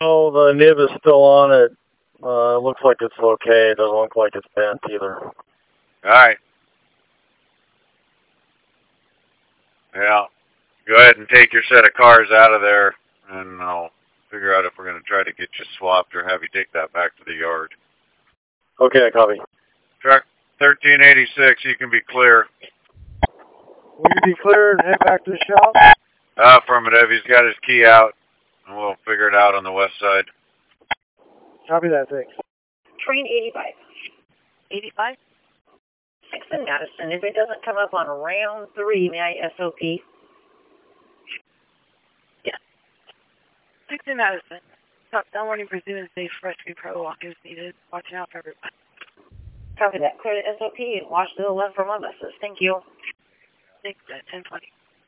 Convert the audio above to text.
Oh, the nib is still on it. It looks like it's okay. It doesn't look like it's bent either. All right. Yeah. Go ahead and take your set of cars out of there, and I'll figure out if we're going to try to get you swapped or have you take that back to the yard. Okay, copy. Truck 1386, you can be clear. Will you be clear and head back to the shop? Affirmative. He's got his key out, and we'll figure it out on the west side. Copy that, thanks. Train 85. 85? 6 in Madison. If it doesn't come up on round 3, may I SOP? Yes. 6 in Madison. Top down warning, pursuing safe rescue pro walk is needed. Watching out for everybody. Copy that. Clear to SOP and watch to the left for my buses. Thank you. 6 at 10:20.